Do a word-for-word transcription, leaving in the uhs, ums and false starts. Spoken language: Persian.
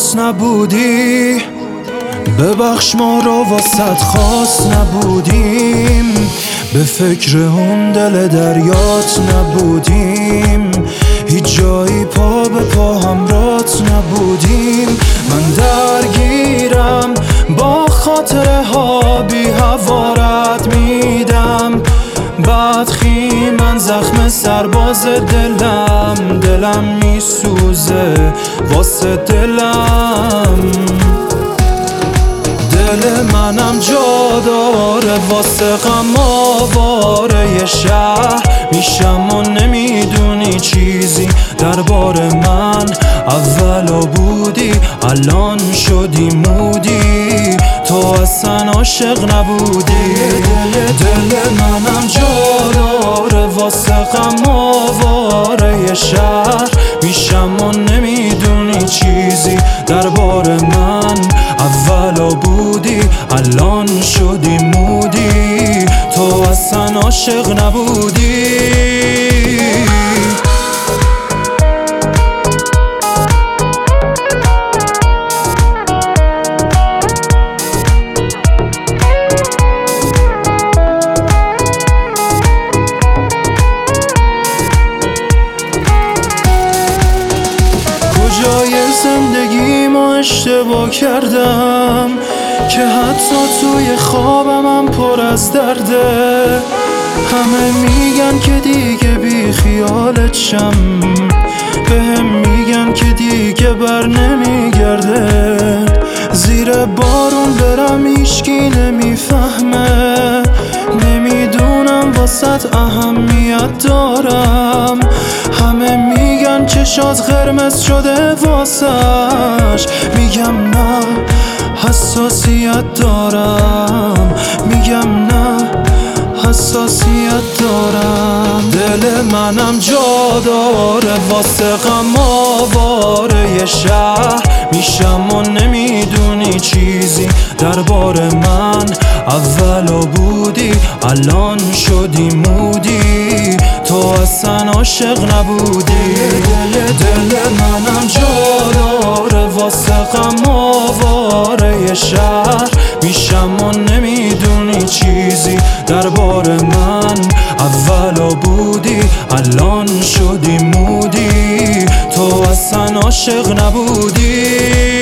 راست نبودی، ببخش ما را واسط خاص نبودیم، به فکر اون دل دریات نبودیم، هیچ جایی پا به پا همرات نبودیم. من درگیرم با خاطره ها، بی هوارت میدم بدخی من زخم سرباز دلم، دلم میسوزه واسه دلم، دل منم جا داره واسه غم آواره. یه شهر میشم و نمیدونی چیزی دربار من، اولا بودی الان شدی مودی، تو اصلا عاشق نبودی. دل منم جا داره واسه غم آواره. یه شهر میشم و نمیدونی چیزی دربار من، اولا بودی الان شدی مودی، تو اصلا عاشق نبودی. کجای زندگی ما اشتباه کردم که حتی توی خوابم هم پر از درده. همه میگن که دیگه بی خیالت شم، بهم میگن که دیگه بر نمیگرده. زیر بارون برم هیچکی نمیفهمه، نمیدونم واسط اهمیت دارم. همه میگن چشات قرمز شده واسش، میگم نه حساسیت دارم، میگم نه حساسیت دارم. دل منم جا داره واسه غم آواره. یه شهر میشم و نمیدونی چیزی دربار من، اولا بودی الان شدی مودی، تو اصلا عاشق نبودی. دل منم جا داره واسه غم آواره. یه شهر میشم و نمیدونی چیزی دربار من، اولا بودی الان شدی مودی، تو اصلا عاشق نبودی.